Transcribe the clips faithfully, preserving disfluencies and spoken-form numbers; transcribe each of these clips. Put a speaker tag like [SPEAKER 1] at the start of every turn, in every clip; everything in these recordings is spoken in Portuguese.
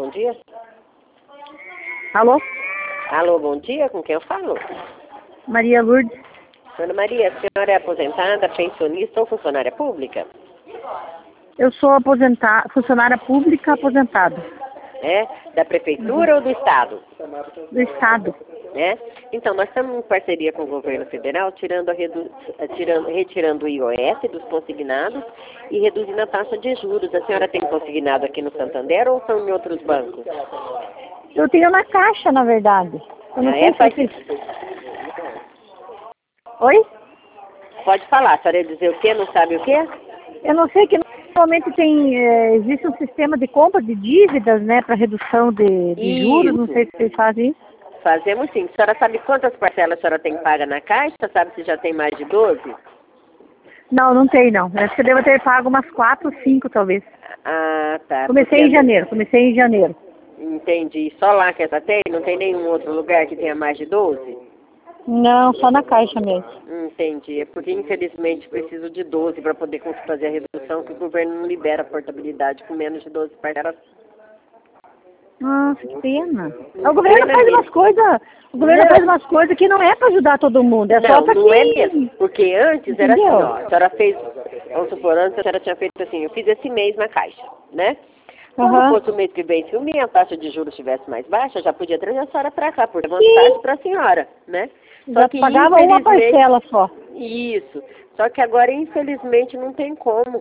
[SPEAKER 1] bom dia.
[SPEAKER 2] Alô?
[SPEAKER 1] Alô, bom dia, com quem eu falo?
[SPEAKER 2] Maria Lourdes.
[SPEAKER 1] Dona Maria, a senhora é aposentada, pensionista ou funcionária pública?
[SPEAKER 2] Eu sou aposentada, funcionária pública aposentada.
[SPEAKER 1] É? Da prefeitura uhum. ou do estado?
[SPEAKER 2] Do estado.
[SPEAKER 1] É? Então, nós estamos em parceria com o governo federal, tirando a redu... tirando, retirando o I O S dos consignados e reduzindo a taxa de juros. A senhora tem consignado aqui no Santander ou são em outros bancos?
[SPEAKER 2] Eu tenho na Caixa, na verdade. Eu não
[SPEAKER 1] ah,
[SPEAKER 2] sei
[SPEAKER 1] é?
[SPEAKER 2] se
[SPEAKER 1] Faz...
[SPEAKER 2] eu fiz... Oi?
[SPEAKER 1] Pode falar, a senhora ia dizer o quê? Não sabe o quê?
[SPEAKER 2] Eu não sei que normalmente tem, é, existe um sistema de compra de dívidas, né, para redução de, de juros, não sei se vocês fazem isso.
[SPEAKER 1] Fazemos sim. A senhora sabe quantas parcelas a senhora tem paga na Caixa? Sabe se já tem mais de doze?
[SPEAKER 2] Não, não tem não. Acho que eu devo ter pago umas quatro, cinco talvez.
[SPEAKER 1] Ah, tá.
[SPEAKER 2] Comecei em janeiro, comecei em janeiro.
[SPEAKER 1] Entendi. Só lá que essa tem? Não tem nenhum outro lugar que tenha mais de doze?
[SPEAKER 2] Não, só na Caixa mesmo.
[SPEAKER 1] Entendi. É porque, infelizmente, preciso de doze para poder fazer a redução, que o governo não libera a portabilidade com menos de doze parcelas.
[SPEAKER 2] Nossa, que pena. O governo faz umas coisas, o governo não. faz umas coisas que não é para ajudar todo mundo, é
[SPEAKER 1] não,
[SPEAKER 2] só para quem...
[SPEAKER 1] Não, é mesmo. Porque antes
[SPEAKER 2] Entendeu?
[SPEAKER 1] era assim, ó, a senhora fez, vamos supor, antes a senhora tinha feito assim, eu fiz esse mês na Caixa, né? Quando uhum. fosse o mês que vem, se a minha taxa de juros estivesse mais baixa, já podia trazer a senhora para cá, por vantagem para a senhora, né?
[SPEAKER 2] Já
[SPEAKER 1] só que
[SPEAKER 2] pagava uma parcela só.
[SPEAKER 1] Isso. Só que agora, infelizmente, não tem como.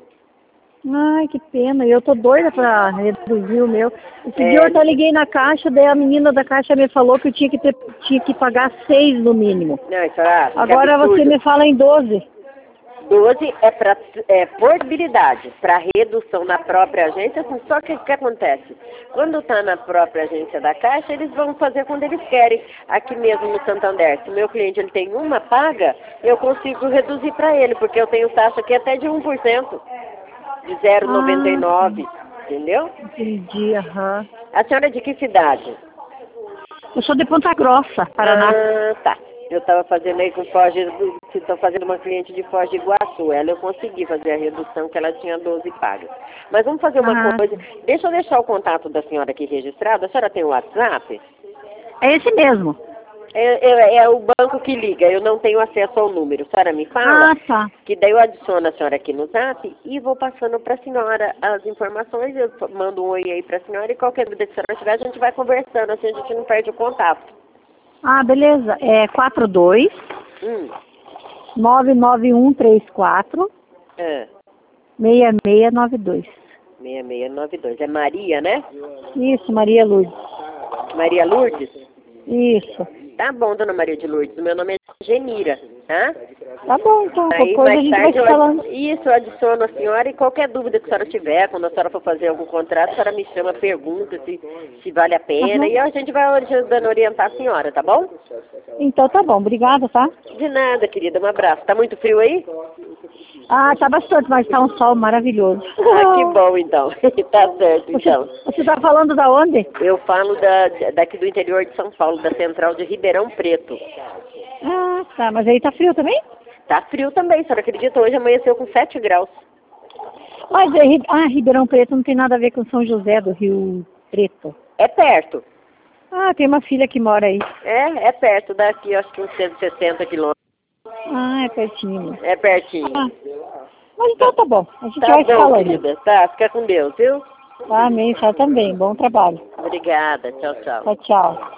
[SPEAKER 2] Ai, que pena. Eu tô doida pra reduzir o meu. Esse
[SPEAKER 1] é...
[SPEAKER 2] dia eu até liguei na Caixa, daí a menina da Caixa me falou que eu tinha que, ter, tinha que pagar seis no mínimo.
[SPEAKER 1] Não, isso é
[SPEAKER 2] agora você me fala em doze.
[SPEAKER 1] doze é para é, portabilidade, para redução na própria agência, assim, só que o que acontece? Quando está na própria agência da Caixa, eles vão fazer quando eles querem. Aqui mesmo no Santander, se o meu cliente ele tem uma paga, eu consigo reduzir para ele, porque eu tenho taxa aqui até de um por cento, de zero vírgula noventa e nove, ah, entendeu?
[SPEAKER 2] Entendi, aham. Uhum.
[SPEAKER 1] A senhora é de que cidade?
[SPEAKER 2] Eu sou de Ponta Grossa, Paraná.
[SPEAKER 1] Ah, tá. Eu estava fazendo aí com Foz, estou fazendo uma cliente de Foz de Iguaçu. Ela eu consegui fazer a redução, que ela tinha doze pagas. Mas vamos fazer uma ah. coisa. Deixa eu deixar o contato da senhora aqui registrado. A senhora tem o WhatsApp?
[SPEAKER 2] É esse mesmo.
[SPEAKER 1] É, é, é o banco que liga. Eu não tenho acesso ao número. A senhora me fala?
[SPEAKER 2] Ah, tá.
[SPEAKER 1] Que daí eu adiciono a senhora aqui no Zap e vou passando para a senhora as informações. Eu mando um oi aí para a senhora e qualquer dúvida que a senhora tiver, a gente vai conversando. Assim a gente não perde o contato.
[SPEAKER 2] Ah, beleza. É quatro dois
[SPEAKER 1] hum.
[SPEAKER 2] nove nove um três quatro
[SPEAKER 1] é.
[SPEAKER 2] seis seis nove dois.
[SPEAKER 1] seis seis nove dois. É Maria, né?
[SPEAKER 2] Isso, Maria Lourdes.
[SPEAKER 1] Maria Lourdes?
[SPEAKER 2] Isso.
[SPEAKER 1] Tá bom, dona Maria de Lourdes. O meu nome é Genira, tá?
[SPEAKER 2] Tá bom, então.
[SPEAKER 1] Aí,
[SPEAKER 2] depois
[SPEAKER 1] mais
[SPEAKER 2] a gente
[SPEAKER 1] tarde,
[SPEAKER 2] vai te
[SPEAKER 1] eu,
[SPEAKER 2] falando.
[SPEAKER 1] Isso, eu adiciono a senhora e qualquer dúvida que a senhora tiver, quando a senhora for fazer algum contrato, a senhora me chama, pergunta se, se vale a pena uhum. e a gente vai ajudando a orientar a senhora, tá bom?
[SPEAKER 2] Então tá bom, obrigada, tá?
[SPEAKER 1] De nada, querida, um abraço. Tá muito frio aí?
[SPEAKER 2] Ah, tá bastante, mas tá um sol maravilhoso.
[SPEAKER 1] Ah, que bom então. Tá certo, então.
[SPEAKER 2] Você, você tá falando da onde?
[SPEAKER 1] Eu falo da, daqui do interior de São Paulo, da central de Ribeirão Preto.
[SPEAKER 2] Ah, tá, mas aí tá frio também?
[SPEAKER 1] Tá frio também, a senhora acredita? Hoje amanheceu com sete graus.
[SPEAKER 2] Mas é, ah, Ribeirão Preto não tem nada a ver com São José do Rio Preto.
[SPEAKER 1] É perto.
[SPEAKER 2] Ah, tem uma filha que mora aí.
[SPEAKER 1] É, é perto, daqui acho que uns cento e sessenta quilômetros.
[SPEAKER 2] Ah, é pertinho.
[SPEAKER 1] É pertinho.
[SPEAKER 2] Ah, mas então tá bom, a gente
[SPEAKER 1] tá
[SPEAKER 2] vai
[SPEAKER 1] bom,
[SPEAKER 2] falando.
[SPEAKER 1] Querida. Tá, fica com Deus, viu?
[SPEAKER 2] Amém, tchau também, bom trabalho.
[SPEAKER 1] Obrigada, tchau, tchau.
[SPEAKER 2] Tchau, tchau.